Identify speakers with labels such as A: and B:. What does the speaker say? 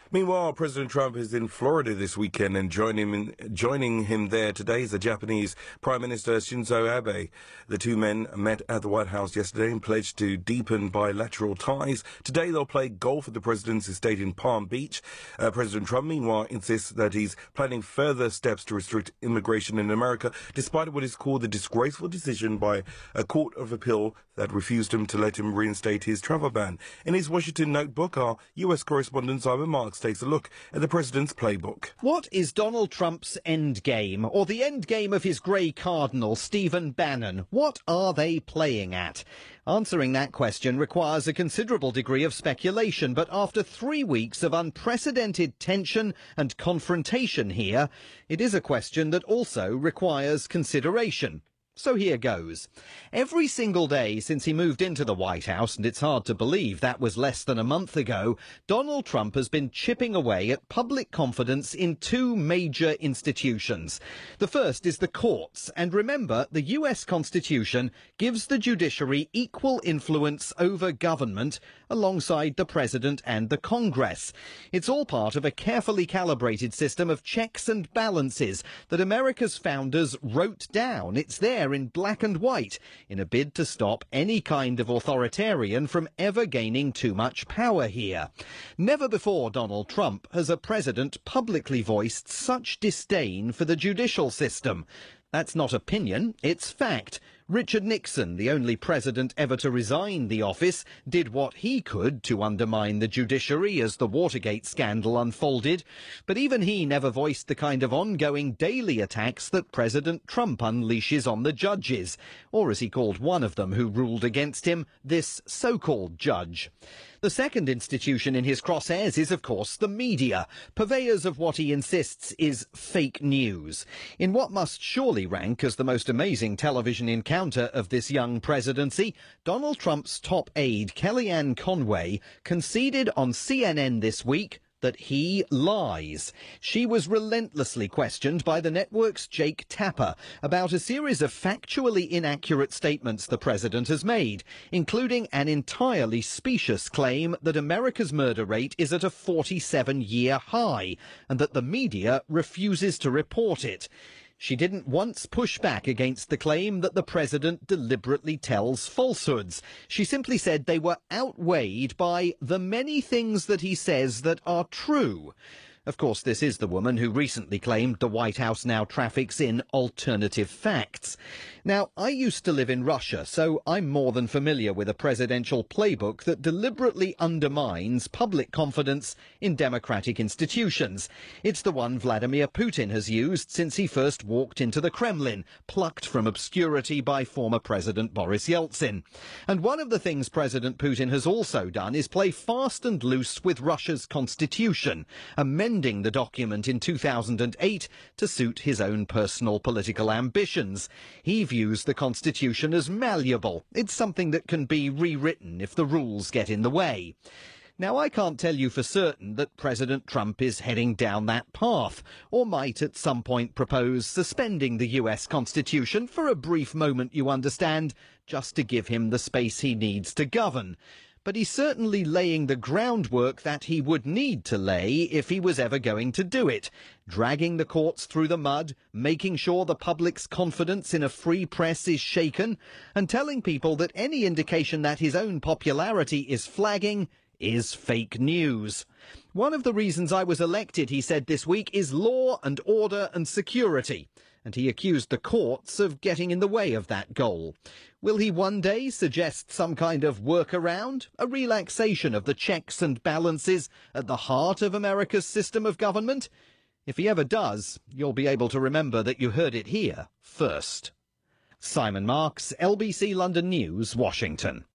A: Meanwhile, President Trump is in Florida this weekend, and joining him there today is the Japanese Prime Minister Shinzo Abe. The two men met at the White House yesterday and pledged to deepen bilateral ties. Today they'll play golf at the president's estate in Palm Beach. President Trump, meanwhile, insists that he's planning further steps to restrict immigration in America, despite what is called the disgraceful decision by a court of appeal that refused him to let him reinstate his travel ban. In his Washington notebook, our U.S. correspondent Simon Marks takes a look at the president's playbook.
B: What is Donald Trump's end game, or the end game of his grey cardinal, Stephen Bannon? What are they playing at? Answering that question requires a considerable degree of speculation, but after 3 weeks of unprecedented tension and confrontation here, it is a question that also requires consideration. So here goes. Every single day since he moved into the White House, and it's hard to believe that was less than a month ago, Donald Trump has been chipping away at public confidence in two major institutions. The first is the courts, and remember, the US Constitution gives the judiciary equal influence over government alongside the President and the Congress. It's all part of a carefully calibrated system of checks and balances that America's founders wrote down. It's there in black and white in a bid to stop any kind of authoritarian from ever gaining too much power here. Never before, Donald Trump, has a president publicly voiced such disdain for the judicial system. That's not opinion, it's fact. Richard Nixon, the only president ever to resign the office, did what he could to undermine the judiciary as the Watergate scandal unfolded. But even he never voiced the kind of ongoing daily attacks that President Trump unleashes on the judges, or as he called one of them who ruled against him, this so-called judge. The second institution in his crosshairs is, of course, the media, purveyors of what he insists is fake news. In what must surely rank as the most amazing television encounter of this young presidency, Donald Trump's top aide, Kellyanne Conway, conceded on CNN this week that he lies. She was relentlessly questioned by the network's Jake Tapper about a series of factually inaccurate statements the president has made, including an entirely specious claim that America's murder rate is at a 47-year high and that the media refuses to report it. She didn't once push back against the claim that the president deliberately tells falsehoods. She simply said they were outweighed by the many things that he says that are true. Of course, this is the woman who recently claimed the White House now traffics in alternative facts. Now, I used to live in Russia, so I'm more than familiar with a presidential playbook that deliberately undermines public confidence in democratic institutions. It's the one Vladimir Putin has used since he first walked into the Kremlin, plucked from obscurity by former President Boris Yeltsin. And one of the things President Putin has also done is play fast and loose with Russia's constitution, amending the document in 2008 to suit his own personal political ambitions. He views the Constitution as malleable. It's something that can be rewritten if the rules get in the way. Now, I can't tell you for certain that President Trump is heading down that path, or might at some point propose suspending the US Constitution for a brief moment, you understand, just to give him the space he needs to govern. But he's certainly laying the groundwork that he would need to lay if he was ever going to do it, dragging the courts through the mud, making sure the public's confidence in a free press is shaken, and telling people that any indication that his own popularity is flagging is fake news. One of the reasons I was elected, he said this week, is law and order and security, and he accused the courts of getting in the way of that goal. Will he one day suggest some kind of workaround, a relaxation of the checks and balances at the heart of America's system of government? If he ever does, you'll be able to remember that you heard it here first. Simon Marks, LBC London News, Washington.